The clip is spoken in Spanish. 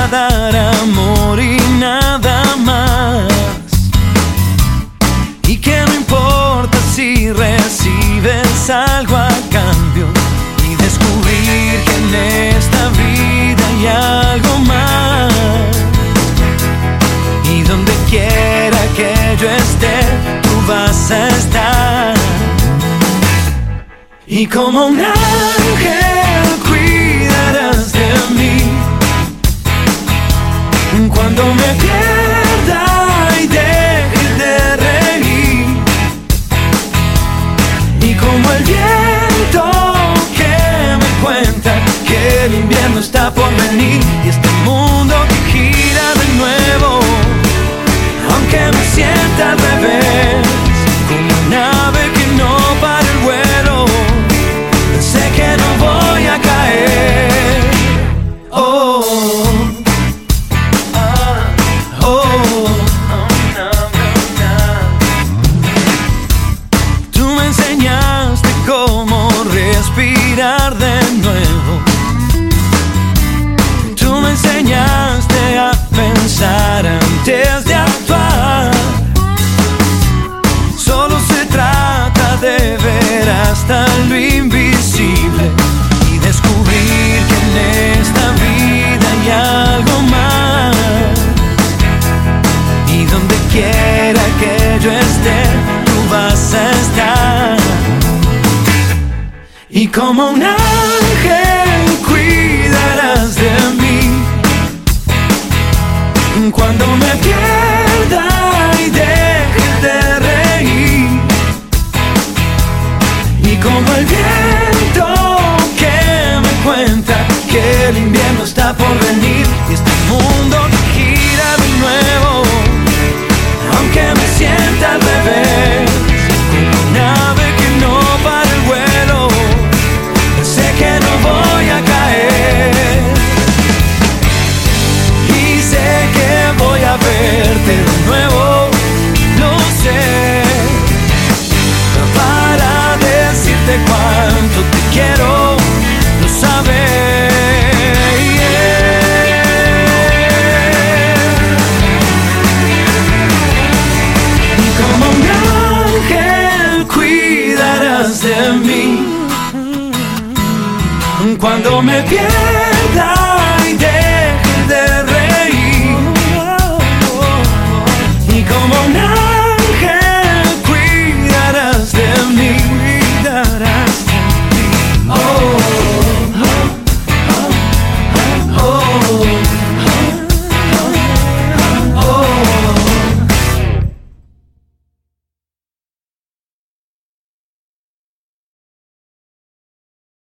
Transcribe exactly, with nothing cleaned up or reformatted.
dar amor y nada más, y que no importa si recibes algo a cambio, y descubrir que en esta vida hay algo más, y donde quiera que yo esté, tú vas a estar, y como un ángel cuidarás de mí cuando me pierda y deje de reír, y como el viento que me cuenta que el invierno está por venir, y este mundo que gira de nuevo, aunque me sienta al revés, como una ave que no para el vuelo, sé que no voy a caer. Oh, ah, oh, oh, no, no, no. Tú me enseñaste cómo respirar de nuevo. Tú me enseñaste a pensar antes de actuar. Solo se trata de ver hasta lo invisible y descubrir que en esta vida hay algo más, y donde quiera que yo esté, tú vas a estar, y como un ángel cuidarás de mí cuando me pierda y deje de reír, y como el viento que me cuenta que el invierno está por venir, y este mundo que gira de nuevo, aunque me sienta al revés, como una ave que no para el vuelo, sé que no voy a caer, y sé que voy a verte de nuevo, lo sé, para decirte cuánto te quiero, lo sabes. Y como un ángel cuidarás de mí cuando me pierda